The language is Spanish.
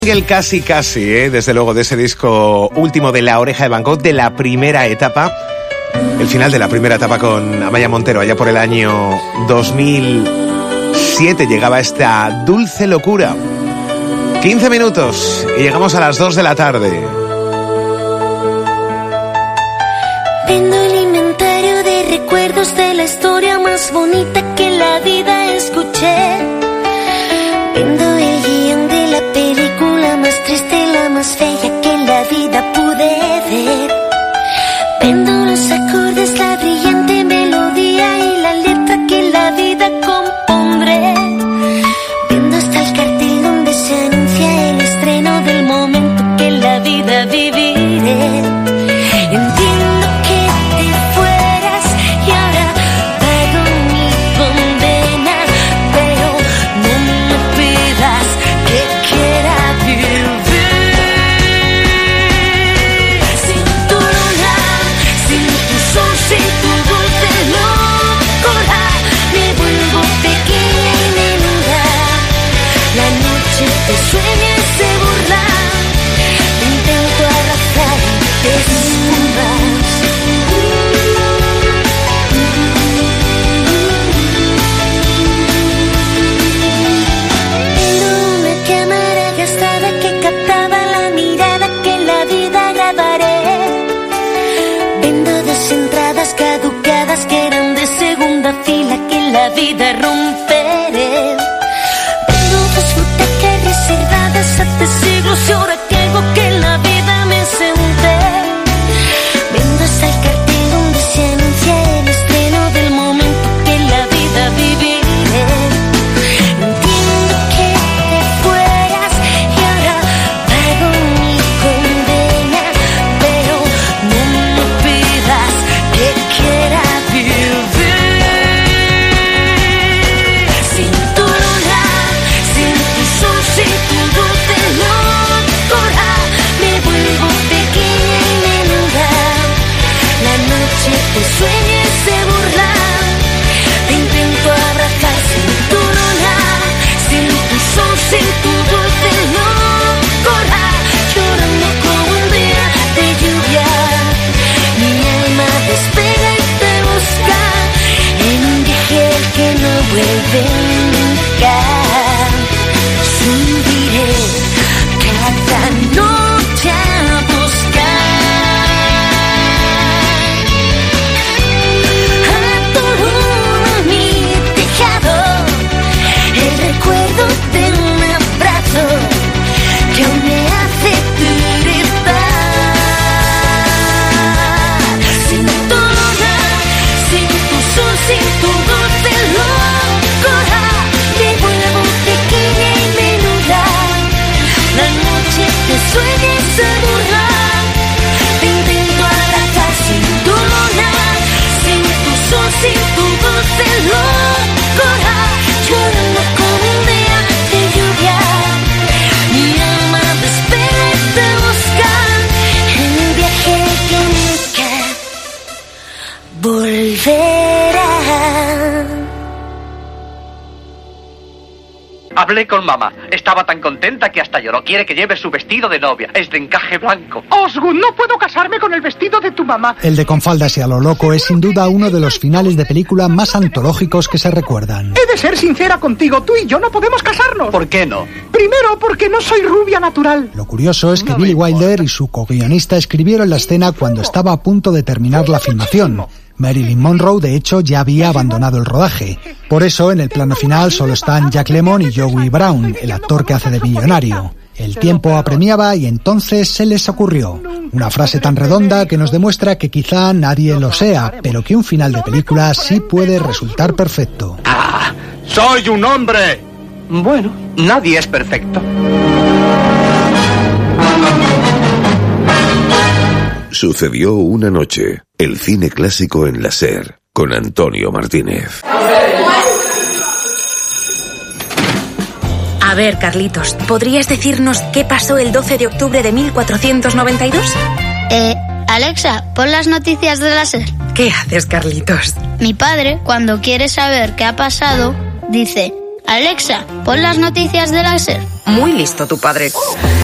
El casi, desde luego, de ese disco último de La Oreja de Van Gogh, de la primera etapa, el final de la primera etapa con Amaia Montero, allá por el año 2007 llegaba esta Dulce Locura. 15 minutos y llegamos a las 2 de la tarde. Vendo el inventario de recuerdos de la historia más bonita que en la vida escuché. Vendo el guión de la película más triste, la más fea que en la vida pude ver. Vendo los acordes, la brillante melodía y la letra que en la vida compondré. Vendo hasta el cartel donde se anuncia el estreno del momento que en la vida viviré. Entiendo que te fueras y ahora pago mi condena, pero no me pidas que quiera vivir sin tu luna, sin tu sol, sin tu dulce locura. Me vuelvo pequeña y menuda, la noche te sueña y se burla, te intento abrazar y te esfumas. Tengo una cámara gastada que captaba la mirada que en la vida grabaré. Vendo dos entradas caducadas que eran de segunda fila que en la vida romperé. Vendo dos butacas reservadas hace siglos y ahora caigo que en la vida me senté. Vendo hasta el cartel donde se anuncia el estreno del momento que en la vida viviré. Entiendo que te fueras y ahora pago mi condena, pero no me pidas que quiera vivir sin tu luna, sin tu sol, sin tu dulce locura. Me vuelvo pequeña y menuda, la noche te sueña y se burla, te intento abrazar sin tu luna, sin tu sol, sin tu dulce locura. Llorando como un día de lluvia, mi alma despega y te busca en un viaje al que no vuelve nunca. Subiré cada noche a buscar a tu luna en mi tejado, el recuerdo de un abrazo que aún me hace tiritar. Sin tu luna, sin tu sol, sin tu dulce locura, me vuelvo pequeña y menuda, la noche te sueña y se burla, te intento abrazar sin tu luna, sin tu sol, sin tu dulce locura. Llorando como un día de lluvia, mi alma despega y te busca en un viaje que nunca volverá. Hablé con mamá. Estaba tan contenta que hasta lloró. Quiere que lleve su vestido de novia. Es de encaje blanco. Osgood, no puedo casarme con el vestido de tu mamá. El de Con faldas y a lo loco es sin duda uno de los finales de película más antológicos que se recuerdan. He de ser sincera contigo, tú y yo no podemos casarnos. ¿Por qué no? Primero, porque no soy rubia natural. Lo curioso es que No me Billy importa. Wilder y su co-guionista escribieron la escena cuando estaba a punto de terminar la filmación. Marilyn Monroe, de hecho, ya había abandonado el rodaje. Por eso, en el plano final solo están Jack Lemmon y Joey Brown, el actor que hace de millonario. El tiempo apremiaba y entonces se les ocurrió una frase tan redonda que nos demuestra que quizá nadie lo sea, pero que un final de película sí puede resultar perfecto. ¡Ah! ¡Soy un hombre! Bueno, nadie es perfecto. Sucedió una noche. El cine clásico en la SER, con Antonio Martínez. A ver, Carlitos, ¿podrías decirnos qué pasó el 12 de octubre de 1492? Alexa, pon las noticias de la SER. ¿Qué haces, Carlitos? Mi padre, cuando quiere saber qué ha pasado, dice: Alexa, pon las noticias de la SER. Muy listo tu padre.